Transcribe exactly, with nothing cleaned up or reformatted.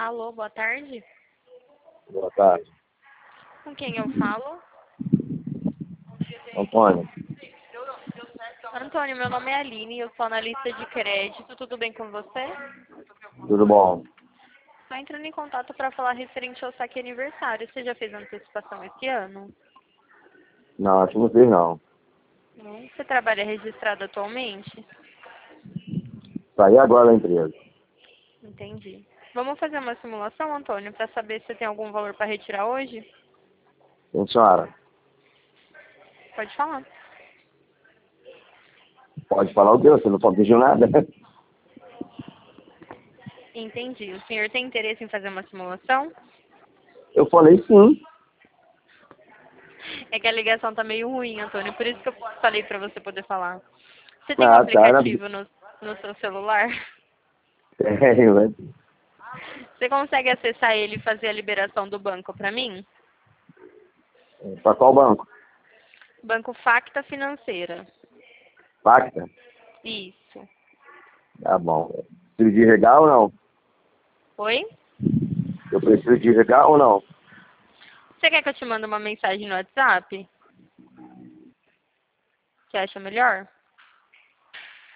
Alô, boa tarde. Boa tarde. Com quem eu falo? Antônio. Antônio, meu nome é Aline, eu sou analista de crédito. Tudo bem com você? Tudo bom? Estou entrando em contato para falar referente ao saque aniversário. Você já fez antecipação esse ano? Não, acho que não fiz não. Não. Você trabalha registrado atualmente? Saí agora da empresa. Entendi. Vamos fazer uma simulação, Antônio, para saber se tem algum valor para retirar hoje? Sim, senhora. Pode falar. Pode falar o quê? Você não pode pedir nada. Entendi. O senhor tem interesse em fazer uma simulação? Eu falei sim. É que a ligação tá meio ruim, Antônio, por isso que eu falei para você poder falar. Você tem um Ah, tá. aplicativo no, no seu celular? Tenho, né? Você consegue acessar ele e fazer a liberação do banco para mim? Pra qual banco? Banco Facta Financeira. Pacta? Isso. Tá bom. Preciso de irregar ou não? Oi? Eu preciso de irregar ou não? Você quer que eu te mande uma mensagem no WhatsApp? Você acha melhor?